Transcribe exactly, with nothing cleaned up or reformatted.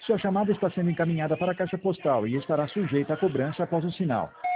Sua chamada está sendo encaminhada para a caixa postal e estará sujeita a cobrança após o sinal.